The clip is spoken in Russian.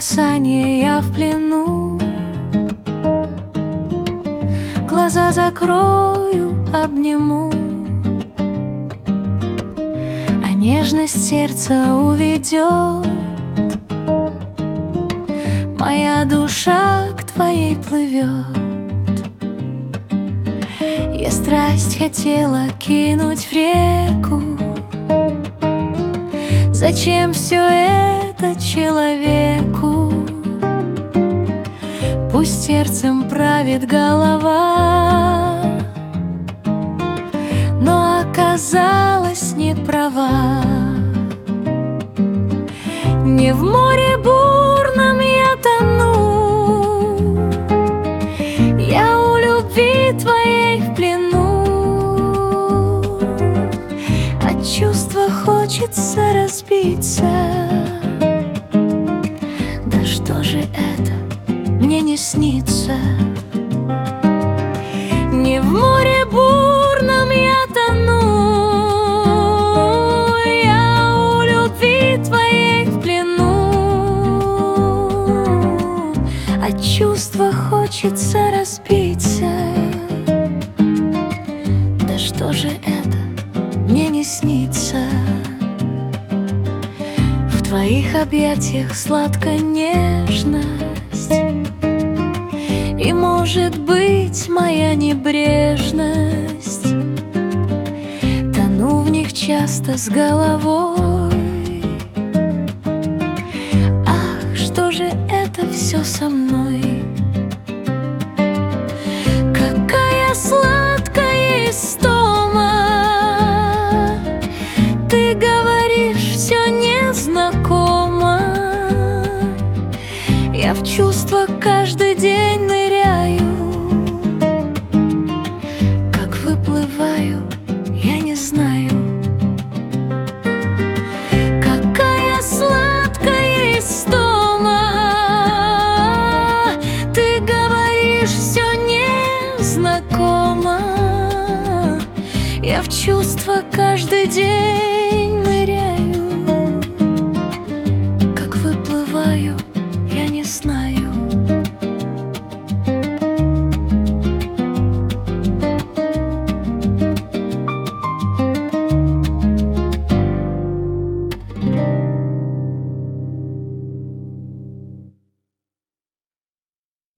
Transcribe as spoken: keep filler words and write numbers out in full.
касания я в плену. Глаза закрою, обниму, а нежность сердца уведет. Моя душа к твоей плывет. Я страсть хотела кинуть в реку. Зачем все это человеку? Пусть сердцем правит голова, но оказалась не права. Не в море бурном я тону, я у любви твоей в плену. От чувства хочется разбиться. Да что же это мне не снится? Не в море бурном я тону, я у любви твоей в плену. От чувства хочется разбиться. Да что же это мне не снится? В твоих объятиях сладкая нежность, и, может быть, моя небрежность. Тону в них часто с головой. Ах, что же это все со мной? Какая сладкая истома! Ты говоришь, все незнакомо. Я в чувства каждый день ныряю. Как выплываю, я не знаю. Какая сладкая истома! Ты говоришь, все незнакомо. Я в чувства каждый день